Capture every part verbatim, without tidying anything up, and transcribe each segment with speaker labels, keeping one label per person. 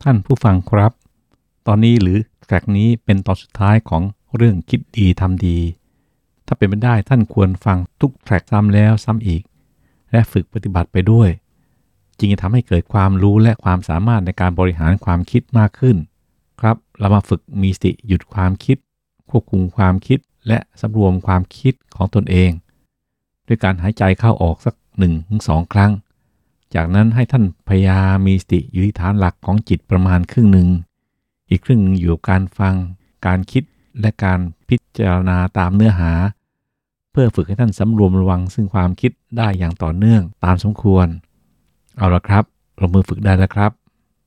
Speaker 1: ท่านผู้ฟังครับตอนนี้หรือแทร็กนี้เป็นตอนสุดท้ายของเรื่องคิดดีทำดีถ้าเป็นไปได้ท่านควรฟังทุกแทร็กซ้ำแล้วซ้ำอีกและฝึกปฏิบัติไปด้วยจึงจะทำให้เกิดความรู้และความสามารถในการบริหารความคิดมากขึ้นครับเรามาฝึกมีสติหยุดความคิดควบคุมความคิดและสำรวมความคิดของตนเองด้วยการหายใจเข้าออกสัก หนึ่งถึงสอง ครั้งจากนั้นให้ท่านพยายามมีสติอยู่ที่ฐานหลักของจิตประมาณครึ่งหนึ่งอีกครึ่งหนึ่งอยู่กับการฟังการคิดและการพิจารณาตามเนื้อหาเพื่อฝึกให้ท่านสำรวมระวังซึ่งความคิดได้อย่างต่อเนื่องตามสมควรเอาละครับลงมือฝึกได้แล้วครับ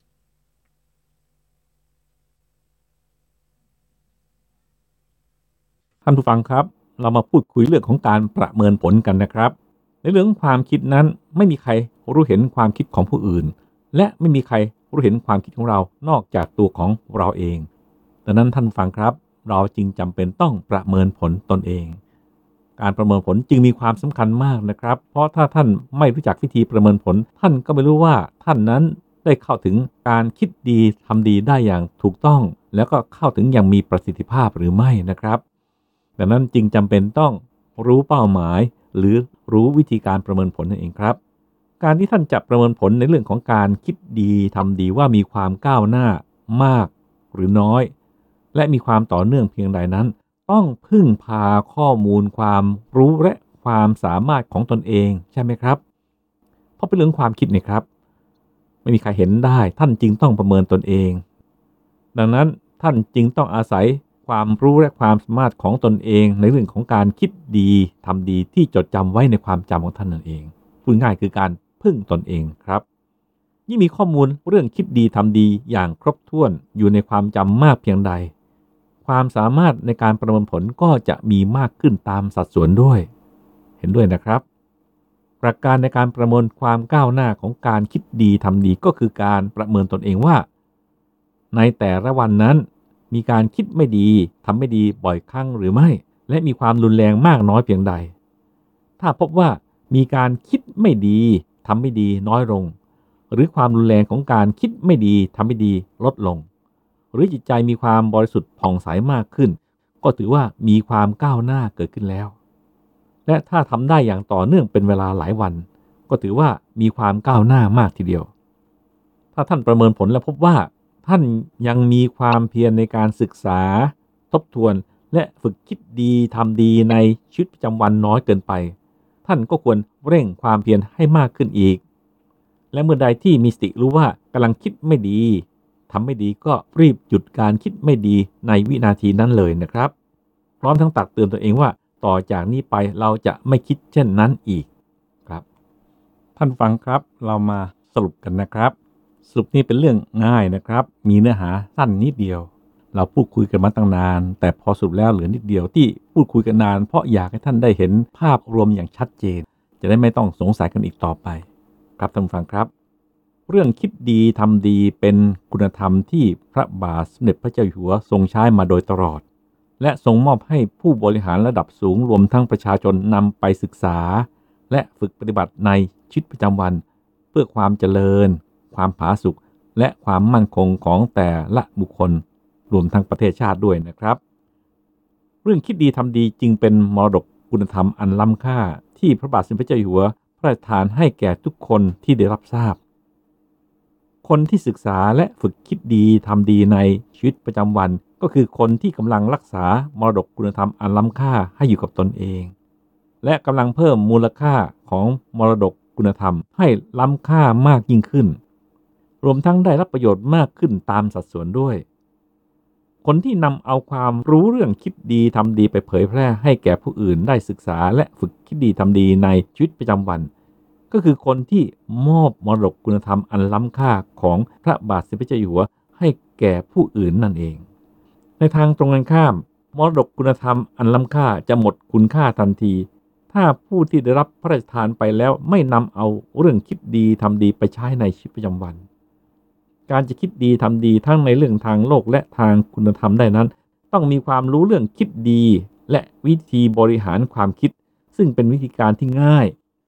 Speaker 1: ท่านผู้ฟังครับเรามาพูดคุยเรื่องของการประเมินผลกันนะครับในเรื่องของความคิดนั้นไม่มีใครรู้เห็นความคิดของผู้อื่นและไม่มีใครรู้เห็นความคิดของเรานอกจากตัวของเราเองดังนั้นท่านฟังครับเราจึงจำเป็นต้องประเมินผลตนเองการประเมินผลจึงมีความสำคัญมากนะครับเพราะถ้าท่านไม่รู้จักวิธีประเมินผลท่านก็ไม่รู้ว่าท่านนั้นได้เข้าถึงการคิดดีทำดีได้อย่างถูกต้องแล้วก็เข้าถึงอย่างมีประสิทธิภาพหรือไม่นะครับดังนั้นจึงจำเป็นต้องรู้เป้าหมายหรือรู้วิธีการประเมินผลนั่นเองครับการที่ท่านจะประเมินผลในเรื่องของการคิดดีทำดีว่ามีความก้าวหน้ามากหรือน้อยและมีความต่อเนื่องเพียงใดนั้นต้องพึ่งพาข้อมูลความรู้และความสามารถของตนเองใช่ไหมครับเพราะเป็นเรื่องความคิดนี่ครับไม่มีใครเห็นได้ท่านจึงต้องประเมินตนเองดังนั้นท่านจึงต้องอาศัยความรู้และความสามารถของตนเองในเรื่องของการคิดดีทำดีที่จดจำไว้ในความจำของท่านนั่นเองพูดง่ายคือการพึ่งตนเองครับยิ่งมีข้อมูลเรื่องคิดดีทำดีอย่างครบถ้วนอยู่ในความจำมากเพียงใดความสามารถในการประเมินผลก็จะมีมากขึ้นตามสัดส่วนด้วยเห็นด้วยนะครับหลักการในการประเมินความก้าวหน้าของการคิดดีทำดีก็คือการประเมินตนเองว่าในแต่ละวันนั้นมีการคิดไม่ดีทำไม่ดีบ่อยครั้งหรือไม่และมีความรุนแรงมากน้อยเพียงใดถ้าพบว่ามีการคิดไม่ดีทำไม่ดีน้อยลงหรือความรุนแรงของการคิดไม่ดีทำไม่ดีลดลงหรือจิตใจมีความบริสุทธิ์ผ่องใสมากขึ้นก็ถือว่ามีความก้าวหน้าเกิดขึ้นแล้วและถ้าทำได้อย่างต่อเนื่องเป็นเวลาหลายวันก็ถือว่ามีความก้าวหน้ามากทีเดียวถ้าท่านประเมินผลแล้วพบว่าท่านยังมีความเพียรในการศึกษาทบทวนและฝึกคิดดีทำดีในชีวิตประจำวันน้อยเกินไปท่านก็ควรเร่งความเพียรให้มากขึ้นอีกและเมื่อใดที่มีสติรู้ว่ากำลังคิดไม่ดีทำไม่ดีก็รีบหยุดการคิดไม่ดีในวินาทีนั้นเลยนะครับพร้อมทั้งตักเตือนตัวเองว่าต่อจากนี้ไปเราจะไม่คิดเช่นนั้นอีกครับท่านฟังครับเรามาสรุปกันนะครับสรุปนี้เป็นเรื่องง่ายนะครับมีเนื้อหาสั้นนิดเดียวเราพูดคุยกันมาตั้งนานแต่พอสรุปแล้วเหลือนิดเดียวที่พูดคุยกันนานเพราะอยากให้ท่านได้เห็นภาพรวมอย่างชัดเจนจะได้ไม่ต้องสงสัยกันอีกต่อไปครับท่านฟังครับเรื่องคิดดีทำดีเป็นคุณธรรมที่พระบาทสมเด็จพระเจ้าอยู่หัวทรงใช้มาโดยตลอดและทรงมอบให้ผู้บริหารระดับสูงรวมทั้งประชาชนนำไปศึกษาและฝึกปฏิบัติในชีวิตประจำวันเพื่อความเจริญความผาสุกและความมั่นคงของแต่ละบุคคลรวมทั้งประเทศชาติด้วยนะครับเรื่องคิดดีทำดีจึงเป็นมรดกคุณธรรมอันล้ำค่าที่พระบาทสมเด็จพระเจ้าอยู่หัวพระราชทานให้แก่ทุกคนที่ได้รับทราบคนที่ศึกษาและฝึกคิดดีทำดีในชีวิตประจำวันก็คือคนที่กำลังรักษามรดกคุณธรรมอันล้ำค่าให้อยู่กับตนเองและกำลังเพิ่มมูลค่าของมรดกคุณธรรมให้ล้ำค่ามากยิ่งขึ้นรวมทั้งได้รับประโยชน์มากขึ้นตามสัดส่วนด้วยคนที่นำเอาความรู้เรื่องคิดดีทำดีไปเผยแพร่ให้แก่ผู้อื่นได้ศึกษาและฝึกคิดดีทำดีในชีวิตประจำวันก็คือคนที่มอบมรดกคุณธรรมอันล้ำค่าของพระบาทสมเด็จพระเจ้าอยู่หัวให้แก่ผู้อื่นนั่นเองในทางตรงกันข้ามมรดกคุณธรรมอันล้ำค่าจะหมดคุณค่าทันทีถ้าผู้ที่ได้รับพระราชทานไปแล้วไม่นำเอาเรื่องคิดดีทำดีไปใช้ในชีวิตประจำวันการจะคิดดีทำดีทั้งในเรื่องทางโลกและทางคุณธรรมได้นั้นต้องมีความรู้เรื่องคิดดีและวิธีบริหารความคิดซึ่งเป็นวิธีการที่ง่ายต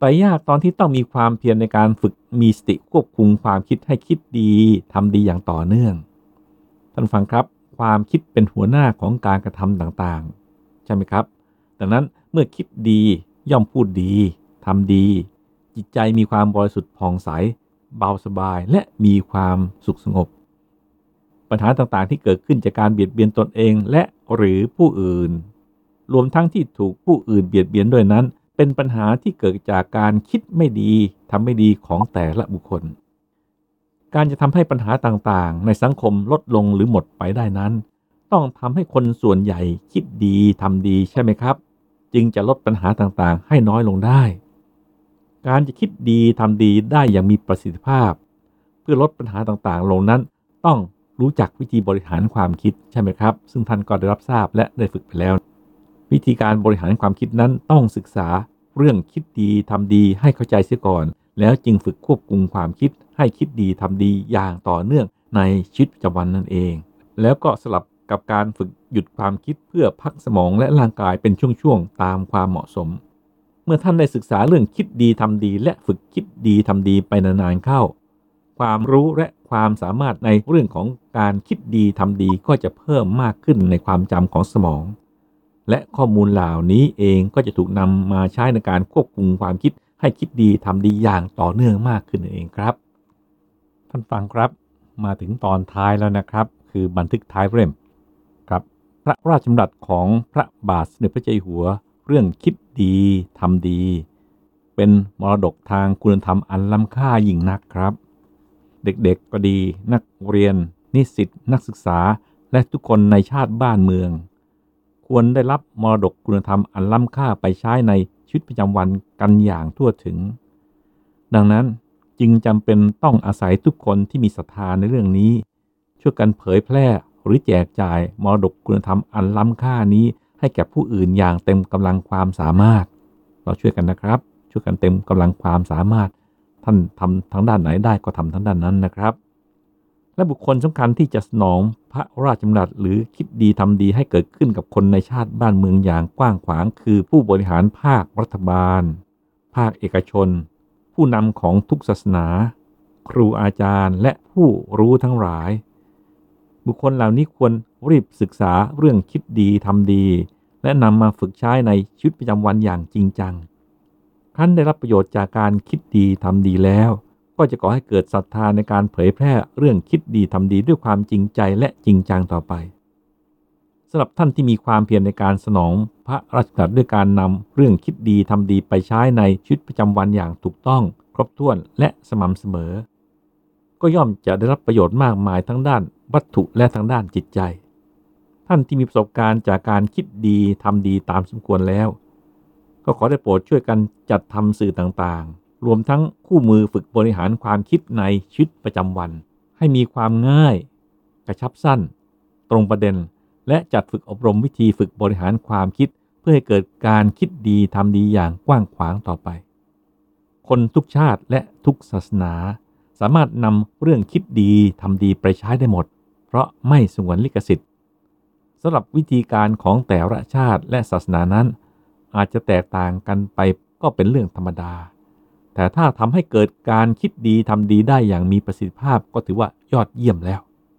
Speaker 1: แต่ยากตอนที่ต้องมีความเพียรในการฝึกมีสติควบคุมความคิดให้คิดดีทำดีอย่างต่อเนื่องท่านฟังครับความคิดเป็นหัวหน้าของการกระทำต่างๆใช่ไหมครับดังนั้นเมื่อคิดดีย่อมพูดดีทำดีจิตใจมีความบริสุทธิ์ผ่องใสเบาสบายและมีความสุขสงบปัญหาต่างๆที่เกิดขึ้นจากการเบียดเบียนตนเองและหรือผู้อื่นรวมทั้งที่ถูกผู้อื่นเบียดเบียนด้วยนั้นเป็นปัญหาที่เกิดจากการคิดไม่ดีทำไม่ดีของแต่ละบุคคลการจะทำให้ปัญหาต่างๆในสังคมลดลงหรือหมดไปได้นั้นต้องทำให้คนส่วนใหญ่คิดดีทำดีใช่ไหมครับจึงจะลดปัญหาต่างๆให้น้อยลงได้การจะคิดดีทำดีได้อย่างมีประสิทธิภาพเพื่อลดปัญหาต่างๆลงนั้นต้องรู้จักวิธีบริหารความคิดใช่ไหมครับซึ่งท่านก็ได้รับทราบและได้ฝึกไปแล้ววิธีการบริหารความคิดนั้นต้องศึกษาเรื่องคิดดีทำดีให้เข้าใจเสียก่อนแล้วจึงฝึกควบคุมความคิดให้คิดดีทำดีอย่างต่อเนื่องในชีวิตประจำวันนั่นเองแล้วก็สลับกับการฝึกหยุดความคิดเพื่อพักสมองและร่างกายเป็นช่วงๆตามความเหมาะสมเมื่อท่านได้ศึกษาเรื่องคิดดีทำดีและฝึกคิดดีทำดีไปนานๆเข้าความรู้และความสามารถในเรื่องของการคิดดีทำดีก็จะเพิ่มมากขึ้นในความจำของสมองและข้อมูลเหล่านี้เองก็จะถูกนำมาใช้ในการควบคุมความคิดให้คิดดีทำดีอย่างต่อเนื่องมากขึ้นเองครับท่านฟังครับมาถึงตอนท้ายแล้วนะครับคือบันทึกท้ายเล่มครับพระราชดำรัสของพระบาทสมเด็จพระเจ้าอยู่หัวเรื่องคิดดีทำดีเป็นมรดกทางคุณธรรมอันล้ำค่ายิ่งนักครับเด็กๆก็ดีนักเรียนนิสิตนักศึกษาและทุกคนในชาติบ้านเมืองควรได้รับมรดกคุณธรรมอันล้ำค่าไปใช้ในชีวิตประจำวันกันอย่างทั่วถึงดังนั้นจึงจำเป็นต้องอาศัยทุกคนที่มีศรัทธาในเรื่องนี้ช่วยกันเผยแพร่หรือแจกจ่ายมรดกคุณธรรมอันล้ำค่านี้ให้แก่ผู้อื่นอย่างเต็มกำลังความสามารถเราช่วยกันนะครับช่วยกันเต็มกำลังความสามารถท่านทำทั้งด้านไหนได้ก็ทำทั้งด้านนั้นนะครับและบุคคลสำคัญที่จะสนองพระราชดำรัสหรือคิดดีทำดีให้เกิดขึ้นกับคนในชาติบ้านเมืองอย่างกว้างขวางคือผู้บริหารภาครัฐบาลภาคเอกชนผู้นำของทุกศาสนาครูอาจารย์และผู้รู้ทั้งหลายบุคคลเหล่านี้ควรรีบศึกษาเรื่องคิดดีทำดีและนำมาฝึกใช้ในชีวิตประจำวันอย่างจริงจังครั้นได้รับประโยชน์จากการคิดดีทำดีแล้วก็จะก่อให้เกิดศรัทธาในการเผยแพร่เรื่องคิดดีทำดีด้วยความจริงใจและจริงจังต่อไปสำหรับท่านที่มีความเพียรในการสนองพระราชดำรัสด้วยการนำเรื่องคิดดีทำดีไปใช้ในชีวิตประจำวันอย่างถูกต้องครบถ้วนและสม่ำเสมอก็ย่อมจะได้รับประโยชน์มากมายทั้งด้านวัตถุและทั้งด้านจิตใจท่านที่มีประสบการณ์จากการคิดดีทำดีตามสมควรแล้วก็ขอได้โปรดช่วยกันจัดทำสื่อต่างๆรวมทั้งคู่มือฝึกบริหารความคิดในชีวิตประจำวันให้มีความง่ายกระชับสั้นตรงประเด็นและจัดฝึกอบรมวิธีฝึกบริหารความคิดเพื่อให้เกิดการคิดดีทำดีอย่างกว้างขวางต่อไปคนทุกชาติและทุกศาสนาสามารถนำเรื่องคิดดีทำดีไปใช้ได้หมดเพราะไม่สงวนลิขสิทธิ์สำหรับวิธีการของแต่ละชาติและศาสนานั้นอาจจะแตกต่างกันไปก็เป็นเรื่องธรรมดาแต่ถ้าทำให้เกิดการคิดดีทำดีได้อย่างมีประสิทธิภาพก็ถือว่ายอดเยี่ยมแล้ว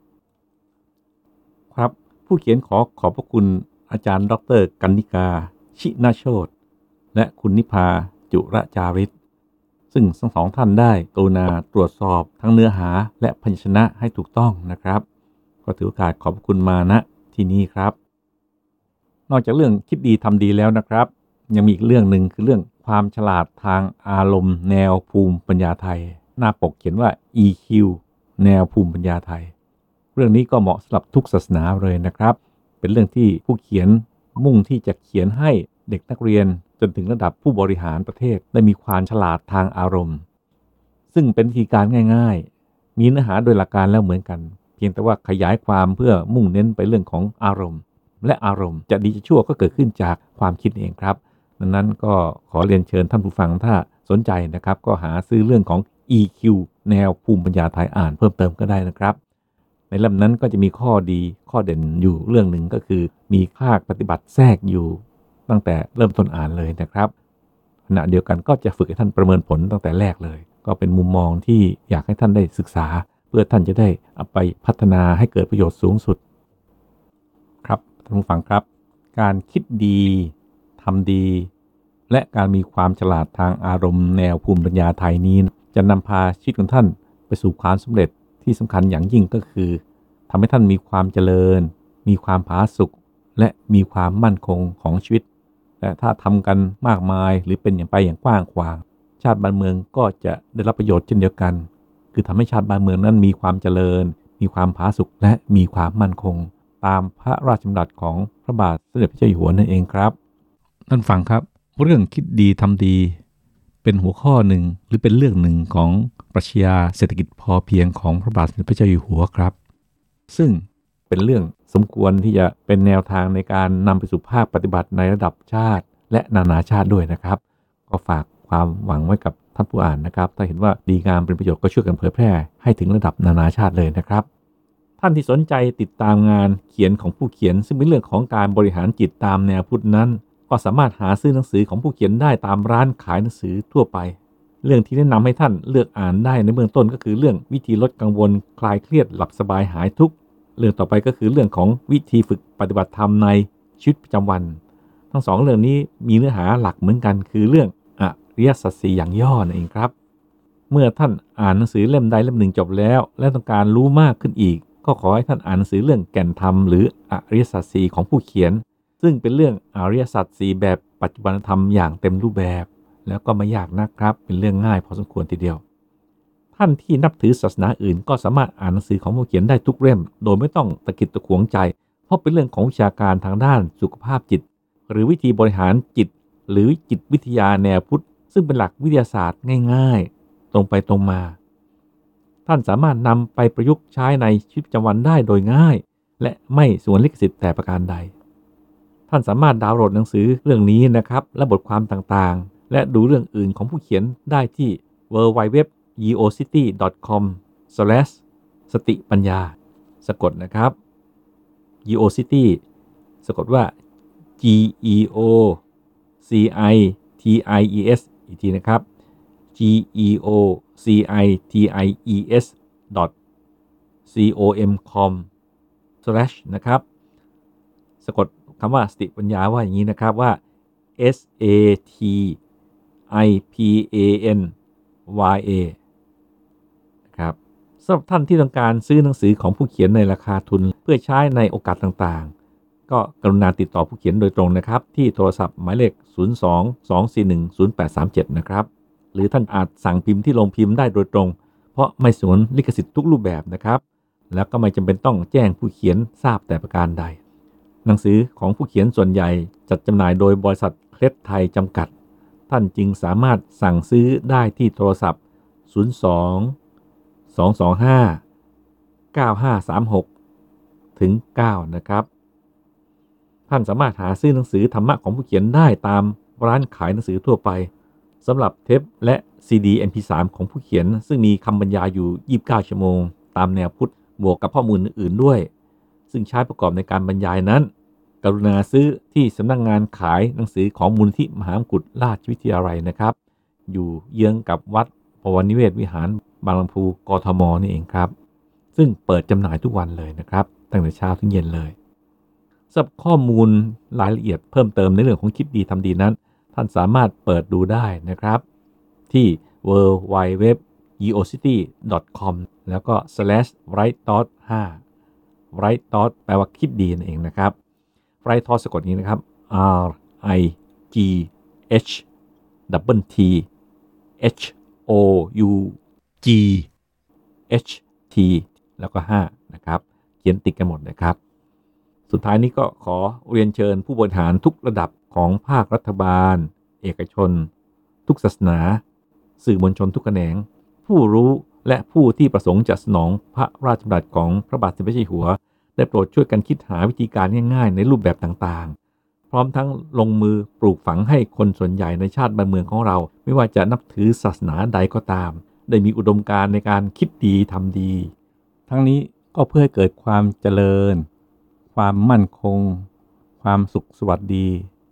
Speaker 1: ครับผู้เขียนขอขอบพระคุณอาจารย์ดรกนิกาชินาโชติและคุณนิพาจุรจาริศซึ่งทั้งสองท่านได้กรุณาตรวจสอบทั้งเนื้อหาและพยัญชนะให้ถูกต้องนะครับก็ถือโอกาสขอบคุณมาณที่นี้ครับนอกจากเรื่องคิดดีทำดีแล้วนะครับยังมีอีกเรื่องหนึ่งคือเรื่องความฉลาดทางอารมณ์แนวภูมิปัญญาไทยหน้าปกเขียนว่า อี คิว แนวภูมิปัญญาไทยเรื่องนี้ก็เหมาะสำหรับทุกศาสนาเลยนะครับเป็นเรื่องที่ผู้เขียนมุ่งที่จะเขียนให้เด็กนักเรียนจนถึงระดับผู้บริหารประเทศได้มีความฉลาดทางอารมณ์ซึ่งเป็นวิธีการง่ายๆมีเนื้อหาโดยหลักการแล้วเหมือนกันเพียงแต่ว่าขยายความเพื่อมุ่งเน้นไปเรื่องของอารมณ์และอารมณ์จะดีจะชั่วก็เกิดขึ้นจากความคิดเองครับดังนั้นก็ขอเรียนเชิญท่านผู้ฟังถ้าสนใจนะครับก็หาซื้อเรื่องของ อี คิว แนวภูมิปัญญาไทยอ่านเพิ่มเติมก็ได้นะครับในเล่มนั้นก็จะมีข้อดีข้อเด่นอยู่เรื่องหนึ่งก็คือมีภาคปฏิบัติแทรกอยู่ตั้งแต่เริ่มต้นอ่านเลยนะครับขณะเดียวกันก็จะฝึกให้ท่านประเมินผลตั้งแต่แรกเลยก็เป็นมุมมองที่อยากให้ท่านได้ศึกษาเพื่อท่านจะได้เอาไปพัฒนาให้เกิดประโยชน์สูงสุดครับท่านผู้ฟังครับการคิดดีทำดีและการมีความฉลาดทางอารมณ์แนวภูมิปัญญาไทยนี้จะนำพาชีวิตของท่านไปสู่ความสำเร็จที่สำคัญอย่างยิ่งก็คือทำให้ท่านมีความเจริญมีความผาสุกและมีความมั่นคงของชีวิตและถ้าทำกันมากมายหรือเป็นอย่างไปอย่างกว้างขวางชาติบ้านเมืองก็จะได้รับประโยชน์เช่นเดียวกันคือทำให้ชาติบ้านเมืองนั้นมีความเจริญมีความผาสุกและมีความมั่นคงตามพระราชดำรัสของพระบาทสมเด็จพระเจ้าอยู่หัวนั่นเองครับท่านฟังครับเรื่องคิดดีทำดีเป็นหัวข้อหนึ่งหรือเป็นเรื่องหนึ่งของปรัชญาเศรษฐกิจพอเพียงของพระบาทสมเด็จพระเจ้าอยู่หัวครับซึ่งเป็นเรื่องสมควรที่จะเป็นแนวทางในการนำไปสู่ภาคปฏิบัติในระดับชาติและนานาชาติด้วยนะครับก็ฝากความหวังไว้กับท่านผู้อ่านนะครับถ้าเห็นว่าดีงามเป็นประโยชน์ก็ช่วยกันเผยแพร่ให้ถึงระดับนานาชาติเลยนะครับท่านที่สนใจติดตามงานเขียนของผู้เขียนซึ่งเป็นเรื่องของการบริหารจิตตามแนวพุทธนั้นก็สามารถหาซื้อหนังสือของผู้เขียนได้ตามร้านขายหนังสือทั่วไปเรื่องที่แนะนำให้ท่านเลือกอ่านได้ในเบื้องต้นก็คือเรื่องวิธีลดกังวลคลายเครียดหลับสบายหายทุกข์เรื่องต่อไปก็คือเรื่องของวิธีฝึกปฏิบัติธรรมในชีวิตประจำวันทั้งสองเรื่องนี้มีเนื้อหาหลักเหมือนกันคือเรื่องอริยสัจสี่อย่างย่อนั่นเองครับเมื่อท่านอ่านหนังสือเล่มใดเล่มหนึ่งจบแล้วและต้องการรู้มากขึ้นอีกก็ขอให้ท่านอ่านหนังสือเรื่องแก่นธรรมหรืออริยสัจสี่ของผู้เขียนซึ่งเป็นเรื่องอริยสัจสี่แบบปัจจุบันธรรมอย่างเต็มรูปแบบแล้วก็ไม่ยากนักครับเป็นเรื่องง่ายพอสมควรทีเดียวท่านที่นับถือศาสนาอื่นก็สามารถอ่านหนังสือของผู้เขียนได้ทุกเล่มโดยไม่ต้องตะกิดตะขวงใจเพราะเป็นเรื่องของวิชาการทางด้านสุขภาพจิตหรือวิธีบริหารจิตหรือจิตวิทยาแนวพุทธซึ่งเป็นหลักวิทยาศาสตร์ง่ายๆตรงไปตรงมาท่านสามารถนำไปประยุกต์ใช้ในชีวิตประจำวันได้โดยง่ายและไม่สวนลิขสิทธิ์แต่ประการใดท่านสามารถดาวน์โหลดหนังสือเรื่องนี้นะครับและบทความต่างๆและดูเรื่องอื่นของผู้เขียนได้ที่ ดับเบิลยู ดับเบิลยู ดับเบิลยู ดอท จี โอ ซิตี้ ดอท คอม สแลช สติปัญญาสะกดนะครับ GeoCity สะกดว่า G E O C I T I E S อีกทีนะครับ G E O C I T I E S ดอท C O M คอม slash นะครับสะกดคำว่าสติปัญญาว่าอย่างนี้นะครับว่า S A T I P A N Y A นะครับสำหรับท่านที่ต้องการซื้อหนังสือของผู้เขียนในราคาทุนเพื่อใช้ในโอกาสต่างๆก็กรุณาติดต่อผู้เขียนโดยตรงนะครับที่โทรศัพท์หมายเลขศูนย์ สอง สอง สี่ หนึ่ง ศูนย์ แปด สาม เจ็ดนะครับหรือท่านอาจสั่งพิมพ์ที่โรงพิมพ์ได้โดยตรงเพราะไม่สวนลิขสิทธิ์ทุกรูปแบบนะครับแล้วก็ไม่จำเป็นต้องแจ้งผู้เขียนทราบแต่ประการใดหนังสือของผู้เขียนส่วนใหญ่จัดจำหน่ายโดยบริษัทเคล็ดไทยจำกัดท่านจึงสามารถสั่งซื้อได้ที่โทรศัพท์ศูนย์ สอง สอง สอง ห้า เก้า ห้า สาม หก ถึง เก้า นะครับท่านสามารถหาซื้อหนังสือธรรมะของผู้เขียนได้ตามร้านขายหนังสือทั่วไปสำหรับเทปและ ซี ดี เอ็ม พี สาม ของผู้เขียนซึ่งมีคำบรรยายอยู่ยี่สิบเก้าชั่วโมงตามแนวพุทธบวกกับข้อมูลอื่นๆด้วยซึ่งใช้ประกอบในการบรรยายนั้นกรุณาซื้อที่สำนักงานขายหนังสือของมูลนิธิมหามกุฏราชวิทยาลัยนะครับอยู่เยื้องกับวัดปวรนิเวศวิหารบางลำพูกทมนี่เองครับซึ่งเปิดจำหน่ายทุกวันเลยนะครับตั้งแต่เช้าถึงเย็นเลยสำหรับข้อมูลรายละเอียดเพิ่มเติมในเรื่องของคิดดีทำดีนั้นท่านสามารถเปิดดูได้นะครับที่ ดับเบิลยู ดับเบิลยู ดับเบิลยู ดอท จี โอ ซิตี้ ดอท คอม แล้วก็ slash bright thought ห้า bright thought แปลว่าคิดดีนั่นเองนะครับ bright thought สะกดนี้นะครับ R I G H double T H O U G H T แล้วก็ห้านะครับเขียนติดกันหมดนะครับสุดท้ายนี้ก็ขอเรียนเชิญผู้บริหารทุกระดับของภาครัฐบาลเอกชนทุกศาสนาสื่อมวลชนทุกแขนงผู้รู้และผู้ที่ประสงค์จะสนองพระราชดำรัสของพระบาทสมเด็จพระเจ้าอยู่หัวได้โปรดช่วยกันคิดหาวิธีการง่ายๆในรูปแบบต่างๆพร้อมทั้งลงมือปลูกฝังให้คนส่วนใหญ่ในชาติบ้านเมืองของเราไม่ว่าจะนับถือศาสนาใดก็ตามได้มีอุดมการณ์ในการคิดดีทำดีทั้งนี้ก็เพื่อให้เกิดความเจริญความมั่นคงความสุขสวัสดี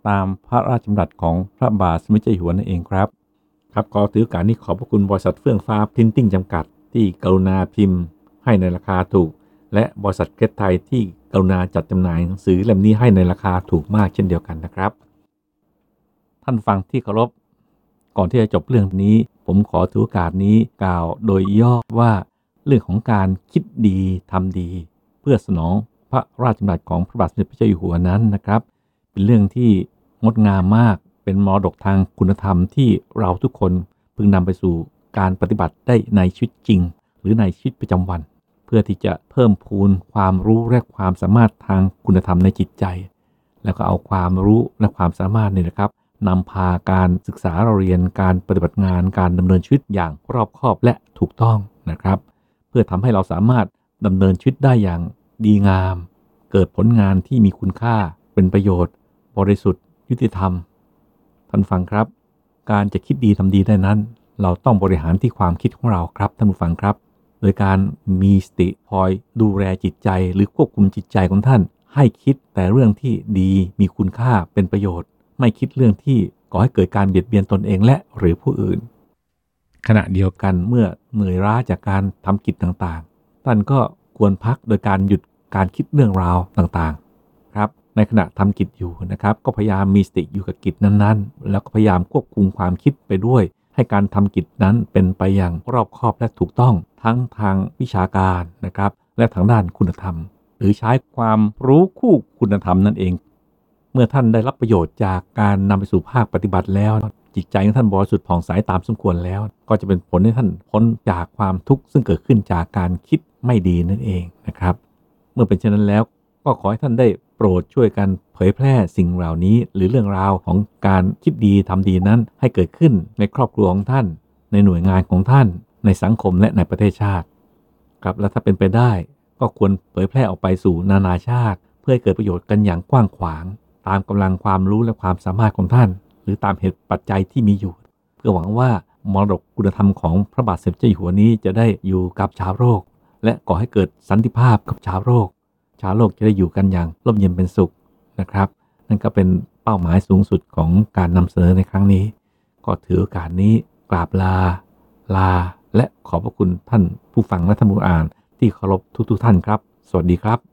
Speaker 1: ตามพระราชดำรัสของพระบาทสมเด็จเจ้าอยู่หัวนั่นเองครับครับขอถือโอกาสนี้ขอบพระคุณบริษัทเฟื่องฟ้าพรินติ้งจำกัดที่กรุณาพิมพ์ให้ในราคาถูกและบริษัทเกรดไทยที่กรุณาจัดจำหน่ายหนังสือเล่มนี้ให้ในราคาถูกมากเช่นเดียวกันนะครับท่านฟังที่เคารพก่อนที่จะจบเรื่องนี้ผมขอถือโอกาสนี้กล่าวโดยย่อว่าเรื่องของการคิดดีทำดีเพื่อสนองพระราชดำรัสของพระบาทสมเด็จพระเจ้าอยู่หัวนั้นนะครับเป็นเรื่องที่งดงามมากเป็นมรดกทางคุณธรรมที่เราทุกคนพึงนำไปสู่การปฏิบัติได้ในชีวิตจริงหรือในชีวิตประจำวันเพื่อที่จะเพิ่มพูนความรู้และความสามารถทางคุณธรรมในจิตใจแล้วก็เอาความรู้และความสามารถนี่นะครับนำพาการศึกษาเราเรียนการปฏิบัติงานการดำเนินชีวิตอย่างรอบคอบและถูกต้องนะครับเพื่อทำให้เราสามารถดำเนินชีวิตได้อย่างดีงามเกิดผลงานที่มีคุณค่าเป็นประโยชน์บริสุทธิ์ยุติธรรมท่านฟังครับการจะคิดดีทำดีได้นั้นเราต้องบริหารที่ความคิดของเราครับท่านผู้ฟังครับโดยการมีสติคอยดูแลจิตใจหรือควบคุมจิตใจของท่านให้คิดแต่เรื่องที่ดีมีคุณค่าเป็นประโยชน์ไม่คิดเรื่องที่ก่อให้เกิดการเบียดเบียนตนเองและหรือผู้อื่นขณะเดียวกันเมื่อเหนื่อยล้าจากการทำกิจต่างๆท่านก็ควรพักโดยการหยุดการคิดเรื่องราวต่างๆครับในขณะทำกิจอยู่นะครับก็พยายามมีสติอยู่กับกิจนั้นๆแล้วก็พยายามควบคุมความคิดไปด้วยให้การทำกิจนั้นเป็นไปอย่างรอบคอบและถูกต้องทั้งทางวิชาการนะครับและทางด้านคุณธรรมหรือใช้ความรู้คู่คุณธรรมนั่นเองเมื่อท่านได้รับประโยชน์จากการนำไปสู่ภาคปฏิบัติแล้วจิตใจของท่านบริสุทธิ์ผ่องใสตามสมควรแล้วก็จะเป็นผลให้ท่านพ้นจากความทุกข์ซึ่งเกิดขึ้นจากการคิดไม่ดีนั่นเองนะครับเมื่อเป็นเช่นนั้นแล้วก็ขอให้ท่านได้โปรดช่วยกันเผยแพร่สิ่งเหล่านี้หรือเรื่องราวของการคิดดีทำดีนั้นให้เกิดขึ้นในครอบครัวของท่านในหน่วยงานของท่านในสังคมและในประเทศชาติครับและถ้าเป็นไปได้ก็ควรเผยแพร่ออกไปสู่นานาชาติเพื่อให้เกิดประโยชน์กันอย่างกว้างขวางตามกำลังความรู้และความสามารถของท่านหรือตามเหตุปัจจัยที่มีอยู่เพื่อหวังว่ามรดกคุณธรรมของพระบาทสมเด็จเจ้าอยู่หัวนี้จะได้อยู่กับชาวโลกและก่อให้เกิดสันติภาพกับชาวโลกชาวโลกจะได้อยู่กันอย่างร่มเย็นเป็นสุขนะครับนั่นก็เป็นเป้าหมายสูงสุดของการนำเสนอในครั้งนี้ก็ถือโอกาสนี้กราบลาลาและขอบพระคุณท่านผู้ฟังและท่านผู้อ่านที่เคารพทุกๆท่านครับสวัสดีครับ